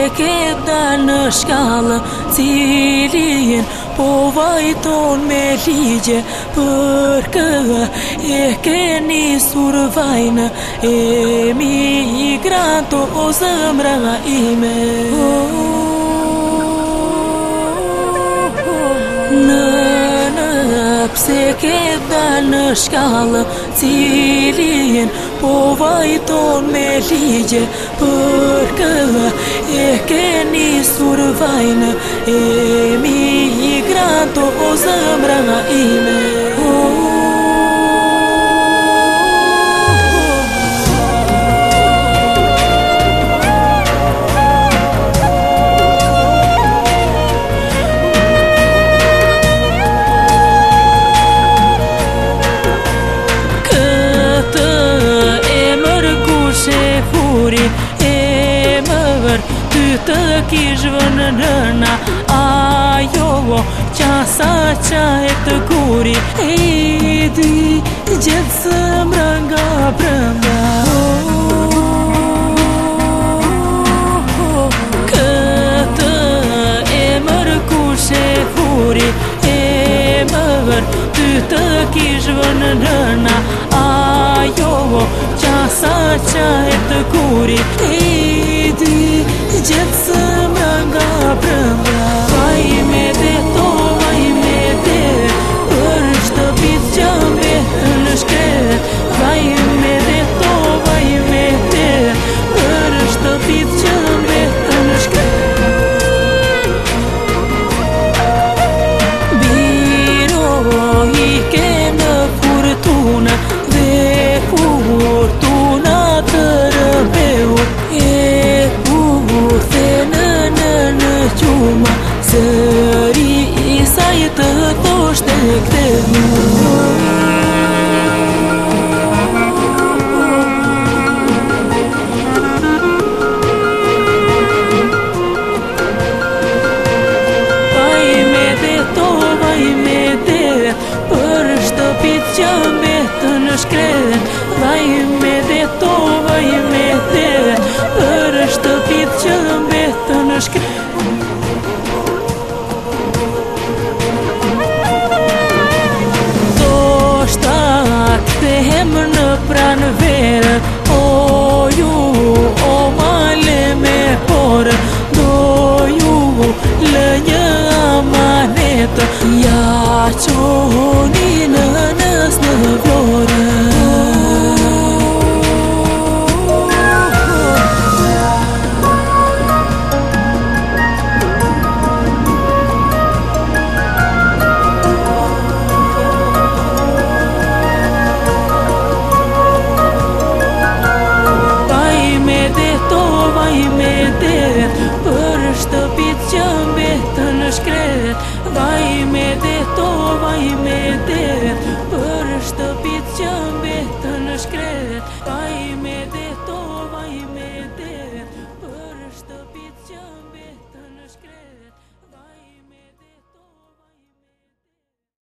ke dal në shkallë, cilin po vajton me ligje për kë e ke nisur vajnë emigranto o zemra ime. Pse ke dal në shkallë, cilin po vajton me ligje për kë e ke nisur vajnë emigranto o zemra ime. Ty të kish vënë nëna, ajo qasa qaj të kuri, e di gjithë zemra nga brënda. Këtë emër kush e furi, emër ty të kish vënë nëna, ajo qasa qaj të kuri, e di gjithë zemra nga brënda. Vaj me dhe to, vaj me dhe, për shtëpit që mbetën në shkret. Vaj me dhe to, vaj me dhe, për shtëpit që mbetën në shkret. Biro i ke në furtunë, dhe furtuna të rëbeur, zëri i saj të thoshte këtë vaj me dhe to, vaj me dhe, për shtëpit që mbetën në shkret. Vaj me dhe to, vaj me dhe, për shtëpit që mbetën në shkret. Kthehem në pranë verë, o ju, o male me porë, do ju lë një amanet, ja qoni në nës në